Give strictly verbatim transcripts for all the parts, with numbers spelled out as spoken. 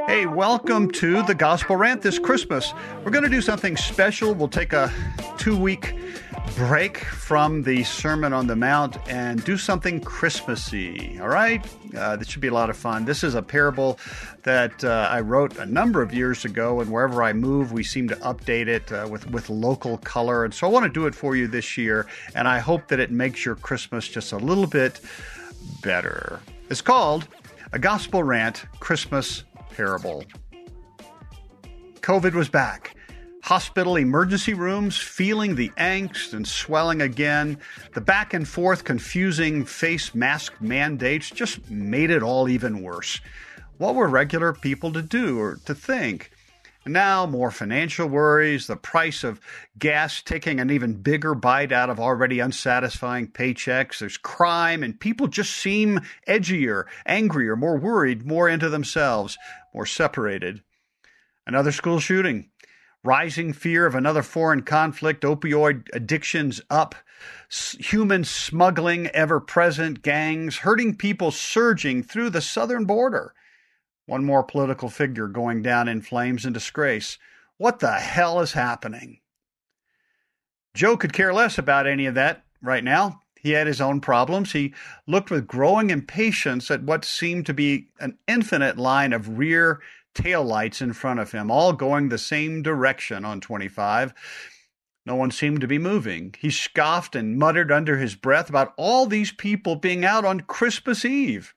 Hey, welcome to the Gospel Rant this Christmas. We're going to do something special. We'll take a two-week break from the Sermon on the Mount and do something Christmassy, all right? Uh, this should be a lot of fun. This is a parable that uh, I wrote a number of years ago, and wherever I move, we seem to update it uh, with, with local color. And so I want to do it for you this year, and I hope that it makes your Christmas just a little bit better. It's called A Gospel Rant Christmas Parable. COVID was back. Hospital emergency rooms feeling the angst and swelling again. The back and forth confusing face mask mandates just made it all even worse. What were regular people to do or to think? And now more financial worries, the price of gas taking an even bigger bite out of already unsatisfying paychecks. There's crime, and people just seem edgier, angrier, more worried, more into themselves, more separated. Another school shooting. Rising fear of another foreign conflict, opioid addictions up, s- human smuggling ever present, gangs, hurting people surging through the southern border. One more political figure going down in flames and disgrace. What the hell is happening? Joe could care less about any of that right now. He had his own problems. He looked with growing impatience at what seemed to be an infinite line of rear taillights in front of him, all going the same direction on twenty-five. No one seemed to be moving. He scoffed and muttered under his breath about all these people being out on Christmas Eve.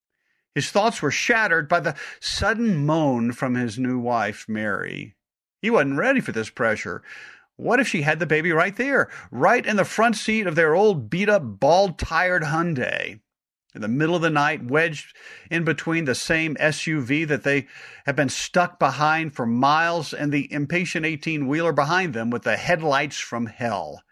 His thoughts were shattered by the sudden moan from his new wife, Mary. He wasn't ready for this pressure. What if she had the baby right there, right in the front seat of their old beat-up, bald-tired Hyundai? In the middle of the night, wedged in between the same S U V that they have been stuck behind for miles and the impatient eighteen-wheeler behind them with the headlights from hell.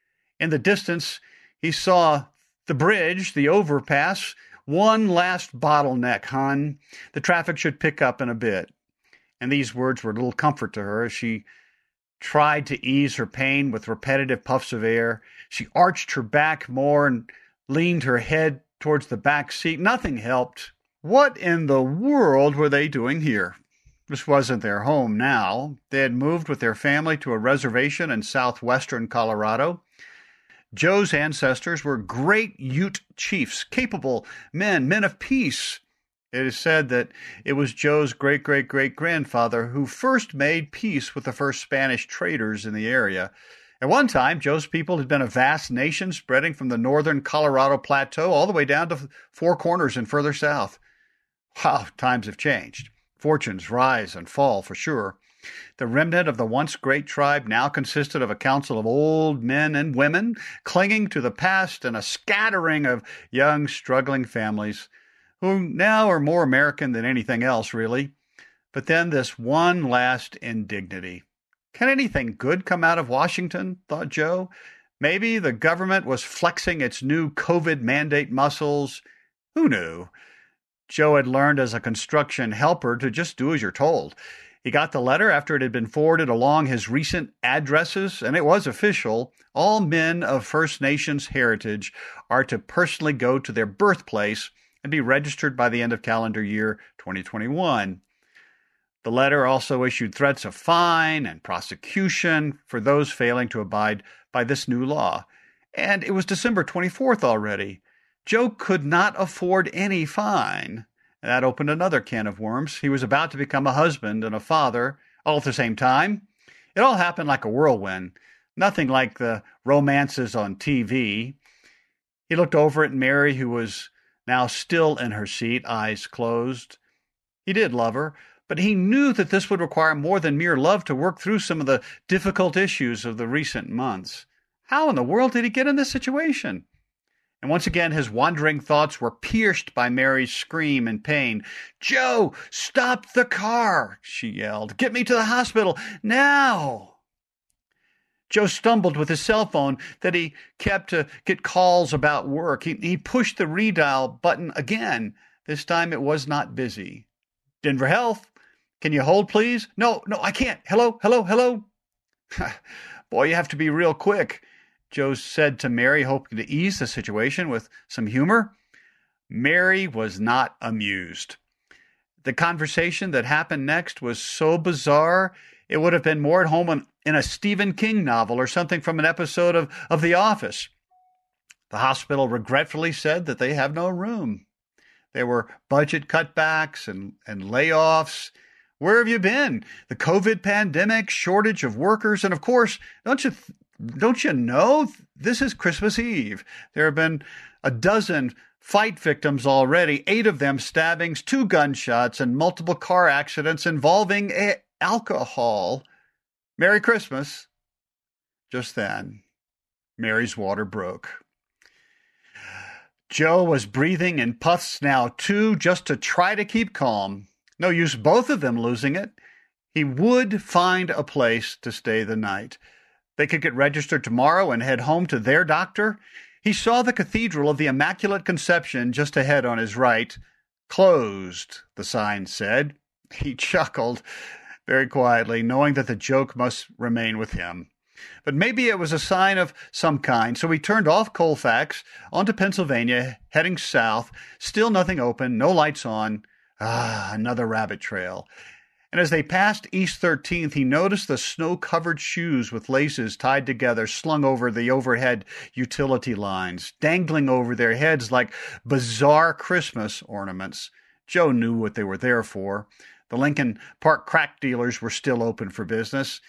In the distance, he saw the bridge, the overpass. One last bottleneck, hon. The traffic should pick up in a bit. And these words were a little comfort to her as she tried to ease her pain with repetitive puffs of air. She arched her back more and leaned her head towards the back seat. Nothing helped. What in the world were they doing here? This wasn't their home now. They had moved with their family to a reservation in southwestern Colorado. Joe's ancestors were great Ute chiefs, capable men, men of peace. It is said that it was Joe's great-great-great-grandfather who first made peace with the first Spanish traders in the area. At one time, Joe's people had been a vast nation spreading from the northern Colorado Plateau all the way down to Four Corners and further south. Wow, times have changed. Fortunes rise and fall for sure. The remnant of the once great tribe now consisted of a council of old men and women clinging to the past and a scattering of young, struggling families who now are more American than anything else, really. But then this one last indignity. Can anything good come out of Washington, thought Joe? Maybe the government was flexing its new COVID mandate muscles. Who knew? Joe had learned as a construction helper to just do as you're told. He got the letter after it had been forwarded along his recent addresses, and it was official. All men of First Nations heritage are to personally go to their birthplace and be registered by the end of calendar year twenty twenty-one. The letter also issued threats of fine and prosecution for those failing to abide by this new law. And it was December twenty-fourth already. Joe could not afford any fine. That opened another can of worms. He was about to become a husband and a father all at the same time. It all happened like a whirlwind, nothing like the romances on T V. He looked over at Mary, who was now still in her seat, eyes closed. He did love her, but he knew that this would require more than mere love to work through some of the difficult issues of the recent months. How in the world did he get in this situation? And once again, his wandering thoughts were pierced by Mary's scream and pain. "Joe, stop the car," she yelled. "Get me to the hospital, now!" Joe stumbled with his cell phone that he kept to get calls about work. He, he pushed the redial button again. This time it was not busy. "Denver Health, can you hold, please?" "No, no, I can't. Hello, hello, hello." "Boy, you have to be real quick," Joe said to Mary, hoping to ease the situation with some humor. Mary was not amused. The conversation that happened next was so bizarre, it would have been more at home in, in a Stephen King novel or something from an episode of, of The Office. The hospital regretfully said that they have no room. There were budget cutbacks and, and layoffs. Where have you been? The COVID pandemic, shortage of workers, and of course, don't you don't you know this is Christmas Eve? There have been a dozen fight victims already, eight of them stabbings, two gunshots, and multiple car accidents involving a- alcohol. Merry Christmas. Just then, Mary's water broke. Joe was breathing in puffs now, too, just to try to keep calm. No use both of them losing it. He would find a place to stay the night. They could get registered tomorrow and head home to their doctor. He saw the Cathedral of the Immaculate Conception just ahead on his right. Closed, the sign said. He chuckled very quietly, knowing that the joke must remain with him. But maybe it was a sign of some kind, so he turned off Colfax, onto Pennsylvania, heading south. Still nothing open, no lights on. Ah, another rabbit trail. And as they passed East thirteenth, he noticed the snow-covered shoes with laces tied together, slung over the overhead utility lines, dangling over their heads like bizarre Christmas ornaments. Joe knew what they were there for. The Lincoln Park crack dealers were still open for business.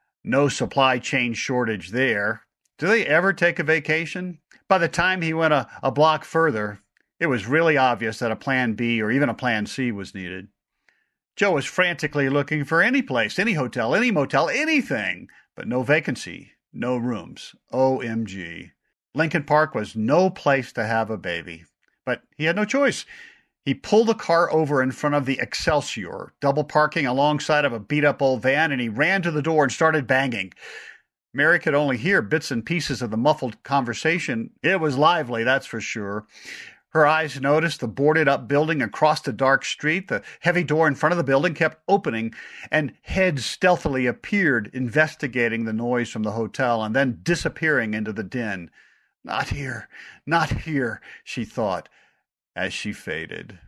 No supply chain shortage there. Do they ever take a vacation? By the time he went a, a block further, it was really obvious that a plan B or even a plan C was needed. Joe was frantically looking for any place, any hotel, any motel, anything, but no vacancy, no rooms. O M G. Lincoln Park was no place to have a baby, but he had no choice. He pulled the car over in front of the Excelsior, double parking alongside of a beat-up old van, and he ran to the door and started banging. Mary could only hear bits and pieces of the muffled conversation. It was lively, that's for sure. Her eyes noticed the boarded-up building across the dark street. The heavy door in front of the building kept opening, and heads stealthily appeared, investigating the noise from the hotel and then disappearing into the din. Not here, not here, she thought, as she faded.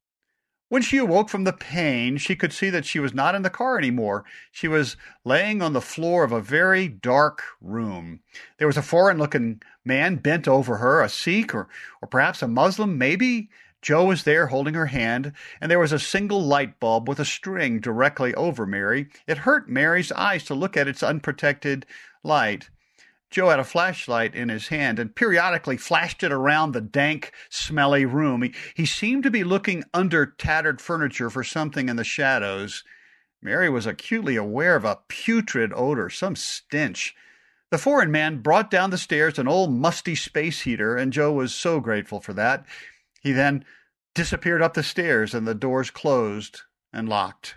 When she awoke from the pain, she could see that she was not in the car anymore. She was laying on the floor of a very dark room. There was a foreign-looking man bent over her, a Sikh or, or perhaps a Muslim, maybe. Joe was there holding her hand, and there was a single light bulb with a string directly over Mary. It hurt Mary's eyes to look at its unprotected light. Joe had a flashlight in his hand and periodically flashed it around the dank, smelly room. He, he seemed to be looking under tattered furniture for something in the shadows. Mary was acutely aware of a putrid odor, some stench. The foreign man brought down the stairs an old musty space heater, and Joe was so grateful for that. He then disappeared up the stairs, and the doors closed and locked.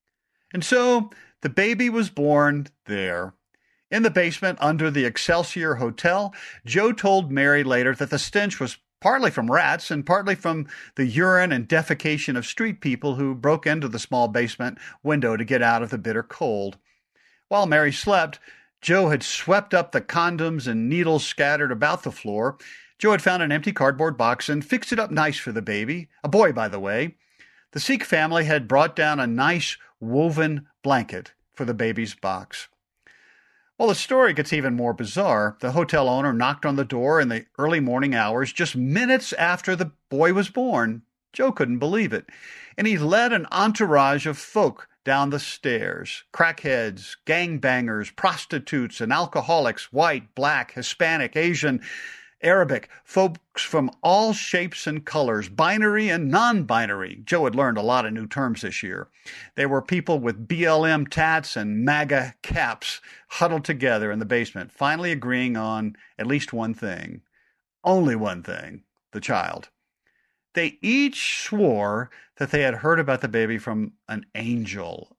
And so the baby was born there. In the basement under the Excelsior Hotel, Joe told Mary later that the stench was partly from rats and partly from the urine and defecation of street people who broke into the small basement window to get out of the bitter cold. While Mary slept, Joe had swept up the condoms and needles scattered about the floor. Joe had found an empty cardboard box and fixed it up nice for the baby, a boy, by the way. The Sikh family had brought down a nice woven blanket for the baby's box. Well, the story gets even more bizarre. The hotel owner knocked on the door in the early morning hours, just minutes after the boy was born. Joe couldn't believe it. And he led an entourage of folk down the stairs. Crackheads, gangbangers, prostitutes, and alcoholics, white, black, Hispanic, Asian, Arabic, folks from all shapes and colors, binary and non-binary. Joe had learned a lot of new terms this year. They were people with B L M tats and MAGA caps huddled together in the basement, finally agreeing on at least one thing. Only one thing, the child. They each swore that they had heard about the baby from an angel.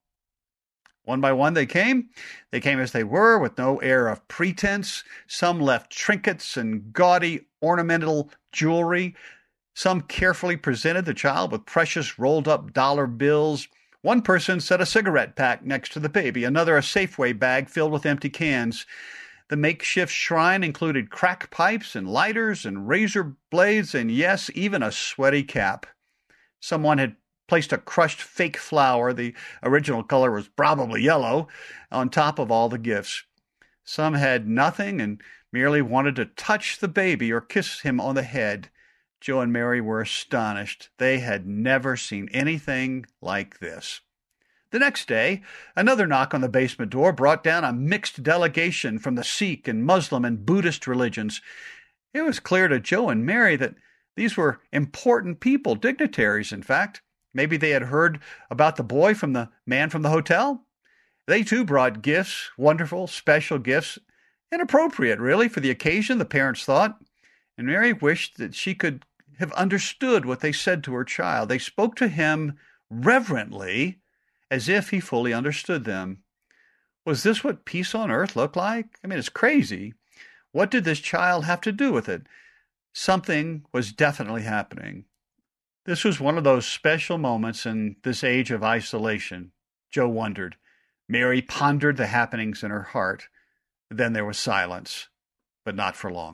One by one they came. They came as they were, with no air of pretense. Some left trinkets and gaudy ornamental jewelry. Some carefully presented the child with precious rolled-up dollar bills. One person set a cigarette pack next to the baby, another a Safeway bag filled with empty cans. The makeshift shrine included crack pipes and lighters and razor blades and, yes, even a sweaty cap. Someone had placed a crushed fake flower, the original color was probably yellow, on top of all the gifts. Some had nothing and merely wanted to touch the baby or kiss him on the head. Joe and Mary were astonished. They had never seen anything like this. The next day, another knock on the basement door brought down a mixed delegation from the Sikh and Muslim and Buddhist religions. It was clear to Joe and Mary that these were important people, dignitaries, in fact. Maybe they had heard about the boy from the man from the hotel. They too brought gifts, wonderful, special gifts, inappropriate, really, for the occasion, the parents thought. And Mary wished that she could have understood what they said to her child. They spoke to him reverently, as if he fully understood them. Was this what peace on earth looked like? I mean, it's crazy. What did this child have to do with it? Something was definitely happening. This was one of those special moments in this age of isolation. Joe wondered. Mary pondered the happenings in her heart. Then there was silence, but not for long.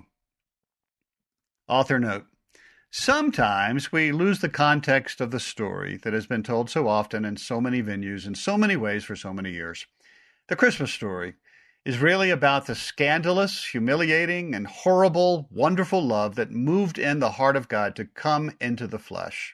Author note: sometimes we lose the context of the story that has been told so often in so many venues, in so many ways for so many years. The Christmas story is really about the scandalous, humiliating, and horrible, wonderful love that moved in the heart of God to come into the flesh.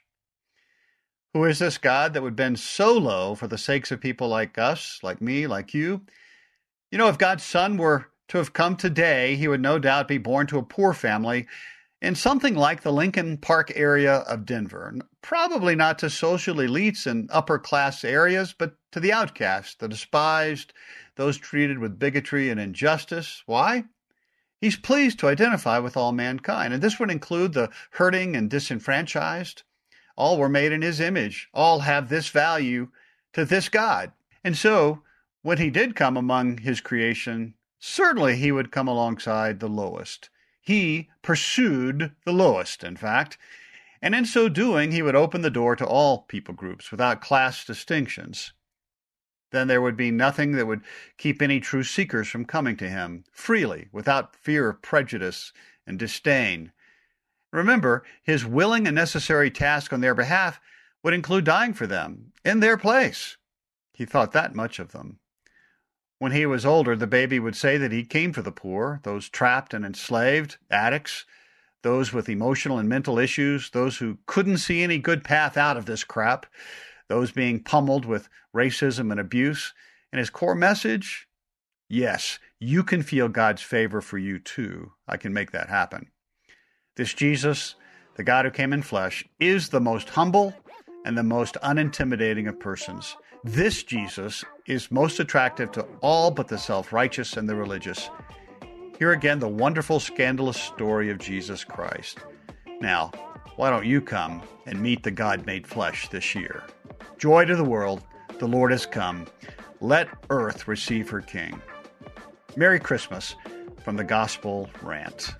Who is this God that would bend so low for the sakes of people like us, like me, like you? You know, if God's Son were to have come today, he would no doubt be born to a poor family in something like the Lincoln Park area of Denver. Probably not to social elites and upper-class areas, but to the outcast, the despised, those treated with bigotry and injustice. Why? He's pleased to identify with all mankind, and this would include the hurting and disenfranchised. All were made in his image. All have this value to this God. And so, when he did come among his creation, certainly he would come alongside the lowest. He pursued the lowest, in fact, and in so doing, he would open the door to all people groups without class distinctions. Then there would be nothing that would keep any true seekers from coming to him freely, without fear of prejudice and disdain. Remember, his willing and necessary task on their behalf would include dying for them, in their place. He thought that much of them. When he was older, the baby would say that he came for the poor, those trapped and enslaved, addicts, those with emotional and mental issues, those who couldn't see any good path out of this crap, those being pummeled with racism and abuse. And his core message? Yes, you can feel God's favor for you too. I can make that happen. This Jesus, the God who came in flesh, is the most humble and the most unintimidating of persons. This Jesus is most attractive to all but the self-righteous and the religious. Here again, the wonderful, scandalous story of Jesus Christ. Now, why don't you come and meet the God made flesh this year? Joy to the world, the Lord has come. Let earth receive her King. Merry Christmas from the Gospel Rant.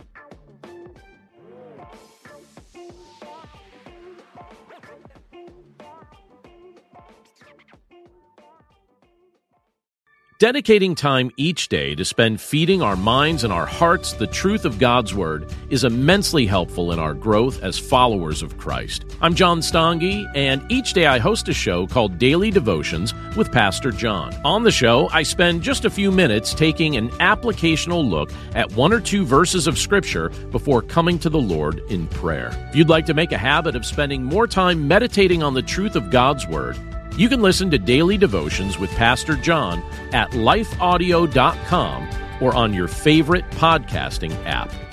Dedicating time each day to spend feeding our minds and our hearts the truth of God's Word is immensely helpful in our growth as followers of Christ. I'm John Stange, and each day I host a show called Daily Devotions with Pastor John. On the show, I spend just a few minutes taking an applicational look at one or two verses of Scripture before coming to the Lord in prayer. If you'd like to make a habit of spending more time meditating on the truth of God's Word, you can listen to Daily Devotions with Pastor John at life audio dot com or on your favorite podcasting app.